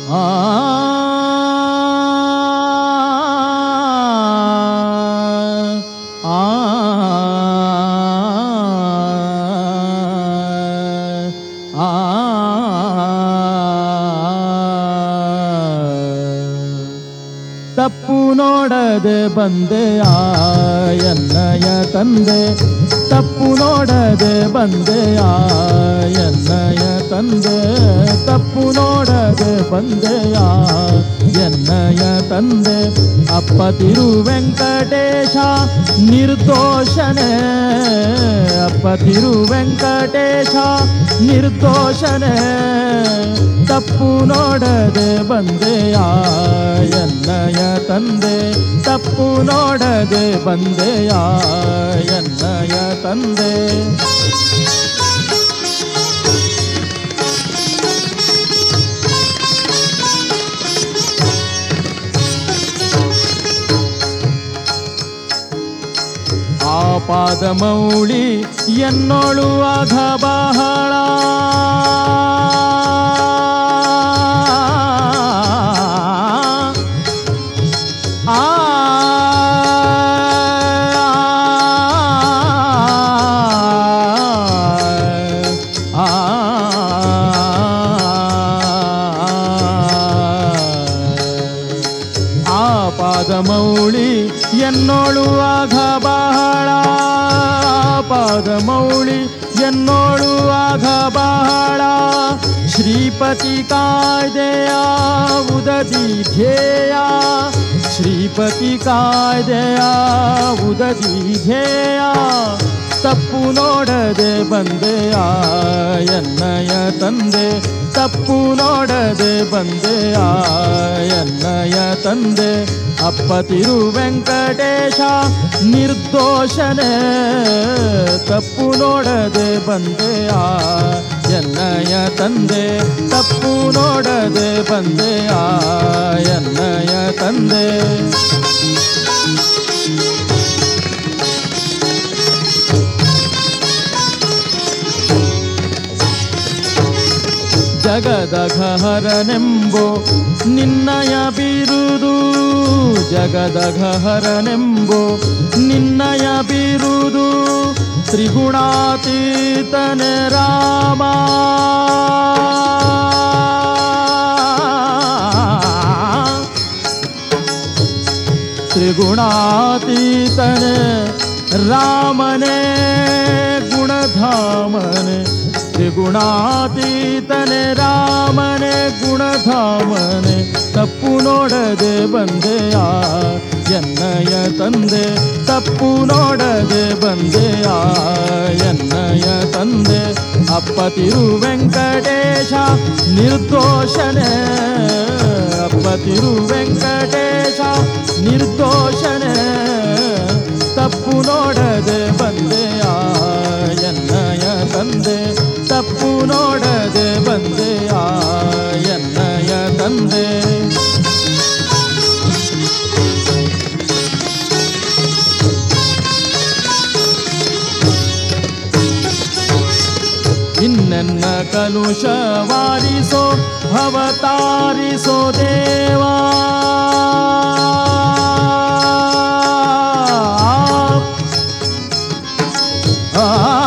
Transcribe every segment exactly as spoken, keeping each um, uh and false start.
ಆ ಆ ಆ ತಪ್ಪು ನೋಡದೆ ಬಂದೆ ಆ ಎನ್ನಯ ತಂದೆ, ತಪ್ಪು ನೋಡದೆ ಬಂದೆ ಆ ಎನ್ನಯ ತಂದೆ, ತಪ್ಪು ನೋಡದೆ ಬಂದೆ ಆ ಎನ್ನಯ ತಂದೆ. ಅಪ್ಪ ತಿರುವೆಂಕಟೇಶ ನಿರ್ದೋಷನೇ, ಅಪ್ಪ ತಿರುವೆಂಕಟೇಶ ನಿರ್ದೋಷನೇ, ತಪ್ಪು ನೋಡದೆ ಬಂದೆ ಆ ಎನ್ನಯ ತಂದೆ, ತಪ್ಪು ನೋಡದೆ ಬಂದೆ ಆ ಎನ್ನಯ ತಂದೆ. ಆಪಾದ ಮೌಳಿ ಎನ್ನೋಳು ಅಘ ಬಹಳ, ಆ ಆಪಾದ ಮೌಳಿ ಎನ್ನೋಳು ಅಘ ಬಹಳ, ಪಾದ ಮೌಳಿ ಎನ್ನೋಳು ಅಘ ಬಹಳ. ಶ್ರೀಪತಿ ಕಾಯ್ದೆಯ ಉದದಿ ಧ್ಯೇಯ, ಶ್ರೀಪತಿ ಕಾಯ್ದೆಯ ಉದದಿ ಧ್ಯೇಯ, ತಪ್ಪು ನೋಡದೆ ಬಂದೆ ಆ ಎನ್ನಯ ತಂದೆ, ತಪ್ಪು ನೋಡದೆ ಬಂದೆ ಆ ಎನ್ನಯ ತಂದೆ. ಅಪ್ಪ ತಿರುವೆಂಕಟೇಶ ನಿರ್ದೋಷನೇ, ತಪ್ಪು ನೋಡದೆ ಬಂದೆ ಆ ಎನ್ನಯ ತಂದೆ, ತಪ್ಪು ನೋಡದೆ ಬಂದೆ ಆ ಎನ್ನಯ ತಂದೆ. ಜಗದಘಹರನೆಂಬೋ ನಿನ್ನಯ ಬಿರುದು, ಜಗದಘಹರನೆಂಬೋ ನಿನ್ನಯ ಬಿರುದು, ತ್ರಿಗುಣಾತೀತನೆ ರಾಮ, ತ್ರಿಗುಣಾತೀತನೆ ರಾಮನೇ ಗುಣಧಾಮನೆ, ತ್ರಿಗುಣಾತೀತನೆ ರಾಮನೆ ಗುಣಧಾಮನೆ, ತಪ್ಪು ನೋಡದೆ ಬಂದೆ ಆ ಎನ್ನಯ ತಂದೆ, ತಪ್ಪು ನೋಡದೆ ಬಂದೆ ಆ ಎನ್ನಯ ತಂದೆ. ಅಪ್ಪ ತಿರುವೆಂಕಟೇಶ ನಿರ್ದೋಷನೇ, ಅಪ್ಪ ತಿರುವೆಂಕಟೇಶ ನಿರ್ದೋಷನೇ, ತಪ್ಪು ನೋಡದೆ ಬಂದೆ ಆ ಎನ್ನಯ ತಂದೆ, ತಪ್ಪು ನೋಡದೆ ಬಂದೆ ಆ ಎನ್ನಯ ತಂದೆ. ಇನ್ನೆನ್ನ ಕಲುಷ ವಾರಿಸೋ ಭವತಾರಿಸೋ ದೇವಾ, ಆ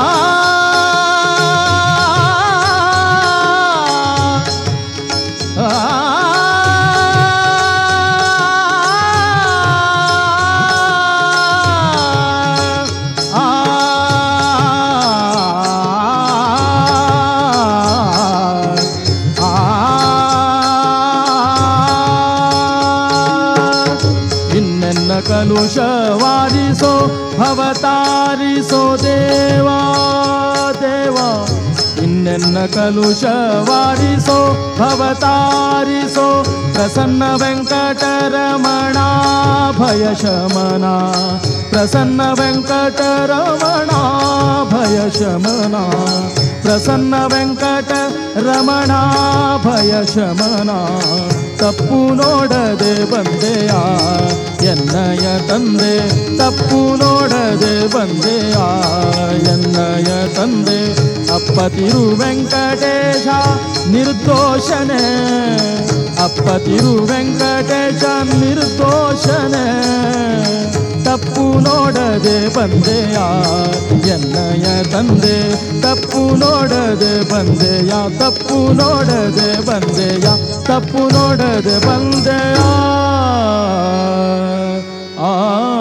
ಕಲುಷ ವಾರಿಸೋ ಭವತಾರಿಸೋ ದೇವಾ ದೇವಾ, ಇನ್ನೆನ್ನ ಕಲುಷ ವಾರಿಸೋ ಭವತಾರಿಸೋ, ಪ್ರಸನ್ನ ವೆಂಕಟರಮಣ ಭಯ ಶಮನ, ಪ್ರಸನ್ನ ವೆಂಕಟರಮಣ ಭಯ ಶಮನ, ಪ್ರಸನ್ನ ವೆಂಕಟರಮಣ ಭಯ ಶಮನ, ತಪ್ಪು ನೋಡದೆ ಬಂದೆಯ ಎನ್ನಯ ತಂದೆ ತಪ್ಪು ನೋಡದೆ ಬಂದೆಯ ಎನ್ನಯ ತಂದೆ ಅಪ್ಪ ತಿರು ವೆಂಕಟೇಶ ನಿರ್ದೋಷನೆ ಅಪ್ಪ ತಿರು ವೆಂಕಟೇಶ ನಿರ್ದೋಷನೆ ತಪ್ಪು ನೋಡದೆ ಬಂದೆಯ ಎನ್ನಯ ತಂದೆ ತಪ್ಪು ನೋಡದೆ ಬಂದೆಯ ತಪ್ಪು ನೋಡದೆ ಬಂದೆಯ ತಪ್ಪು ನೋಡದೆ ಬಂದೆಯ ಆ